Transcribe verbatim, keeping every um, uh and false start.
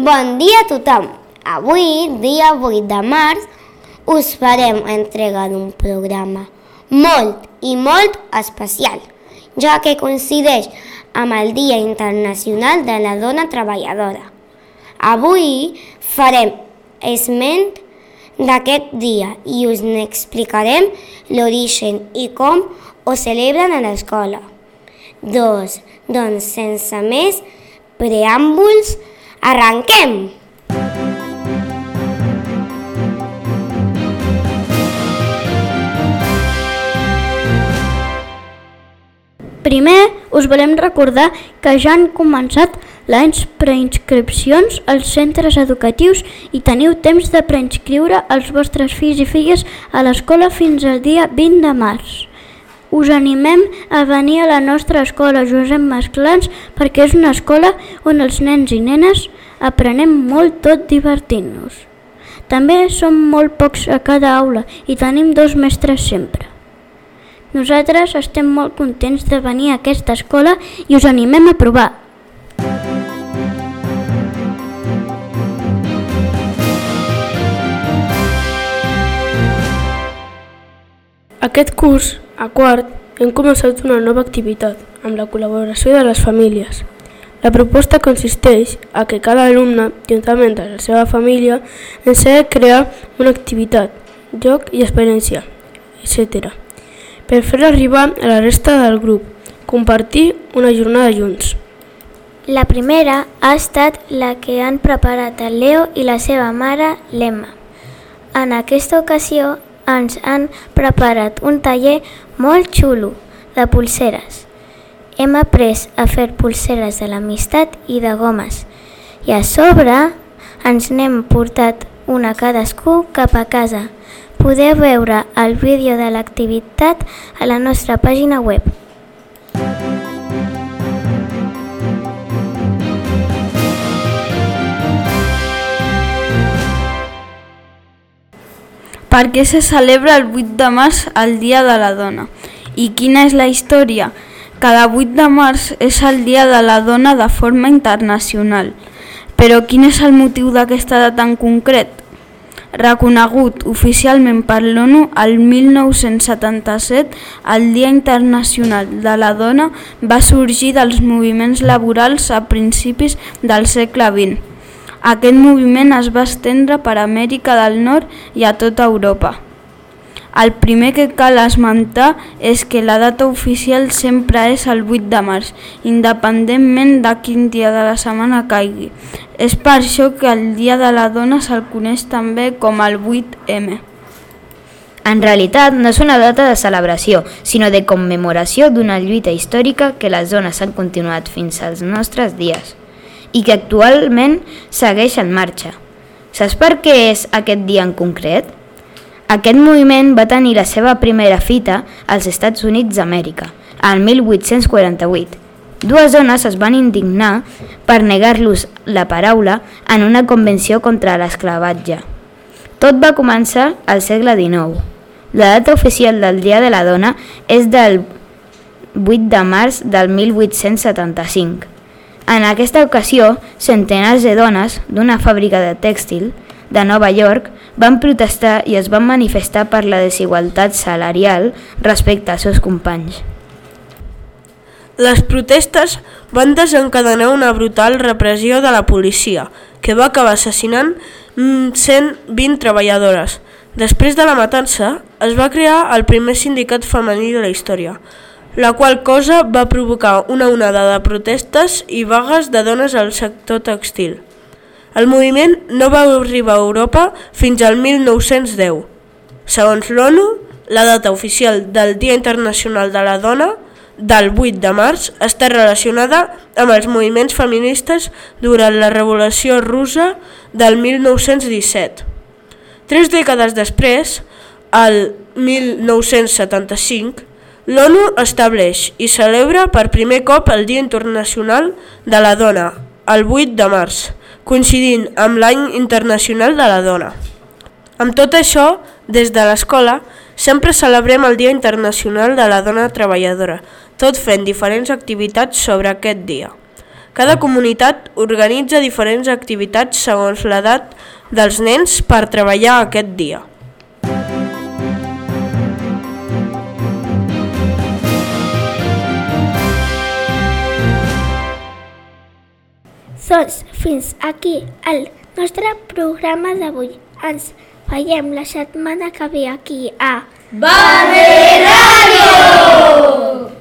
Bon dia a tothom! Avui, dia vuit de març, us farem entrega d'un programa molt i molt especial, ja que coincideix amb el Dia Internacional de la Dona Treballadora. Avui farem esment d'aquest dia i us n'explicarem l'origen i com ho celebren a l'escola. Dos, doncs sense més preàmbuls, arrenquem! Primer, us volem recordar que ja han començat les preinscripcions als centres educatius i teniu temps de preinscriure els vostres fills i filles a l'escola fins al dia vint de març. Us animem a venir a la nostra escola Josep Masclans perquè és una escola on els nens i nenes aprenem molt tot divertint-nos. També som molt pocs a cada aula i tenim dos mestres sempre. Nosaltres estem molt contents de venir a aquesta escola i us animem a provar. Aquest curs, a quart, hem començat una nova activitat amb la col·laboració de les famílies. La proposta consisteix a que cada alumne, juntament amb la seva família, ens ha de crear una activitat, joc i experiència, etcètera, per fer arribar a la resta del grup, compartir una jornada junts. La primera ha estat la que han preparat el Leo i la seva mare, l'Emma. En aquesta ocasió ens han preparat un taller molt xulo de pulseres. Hem après a fer pulseres de l'amistat i de gomes i a sobre ens n'hem portat una cadascú cap a casa. Podeu veure el vídeo de l'activitat a la nostra pàgina web. Per què se celebra el vuit de març el Dia de la Dona? I quina és la història? Cada vuit de març és el Dia de la Dona de forma internacional. Però quin és el motiu d'aquesta data en concret? Reconegut oficialment per l'ONU el mil nou-cents setanta-set, el Dia Internacional de la Dona va sorgir dels moviments laborals a principis del segle vint. Aquest moviment es va estendre per Amèrica del Nord i a tota Europa. El primer que cal esmentar és que la data oficial sempre és el vuit de març, independentment de quin dia de la setmana caigui. És per això que el Dia de la Dona se'l coneix també com el vuit eme. En realitat no és una data de celebració, sinó de commemoració d'una lluita històrica que les dones han continuat fins als nostres dies i que actualment segueix en marxa. Saps per què és aquest dia en concret? Aquest moviment va tenir la seva primera fita als Estats Units d'Amèrica, el mil vuit-cents quaranta-vuit. Dues dones es van indignar per negar-los la paraula en una convenció contra l'esclavatge. Tot va començar al segle dinou. La data oficial del Dia de la Dona és del vuit de març del mil vuit-cents setanta-cinc. En aquesta ocasió, centenars de dones d'una fàbrica de tèxtil de Nova York van protestar i es van manifestar per la desigualtat salarial respecte als seus companys. Les protestes van desencadenar una brutal repressió de la policia, que va acabar assassinant cent vint treballadores. Després de la matança, es va crear el primer sindicat femení de la història, la qual cosa va provocar una onada de protestes i vagues de dones al sector tèxtil. El moviment no va arribar a Europa fins al mil nou-cents deu. Segons l'ONU, la data oficial del Dia Internacional de la Dona, del vuit de març, està relacionada amb els moviments feministes durant la Revolució Russa del mil nou-cents disset. Tres dècades després, el mil nou-cents setanta-cinc, l'ONU estableix i celebra per primer cop el Dia Internacional de la Dona, el vuit de març, coincidint amb l'Any Internacional de la Dona. Amb tot això, des de l'escola, sempre celebrem el Dia Internacional de la Dona Treballadora, tot fent diferents activitats sobre aquest dia. Cada comunitat organitza diferents activitats segons l'edat dels nens per treballar aquest dia. Doncs fins aquí el nostre programa d'avui. Ens veiem la setmana que ve aquí a Base Ràdio!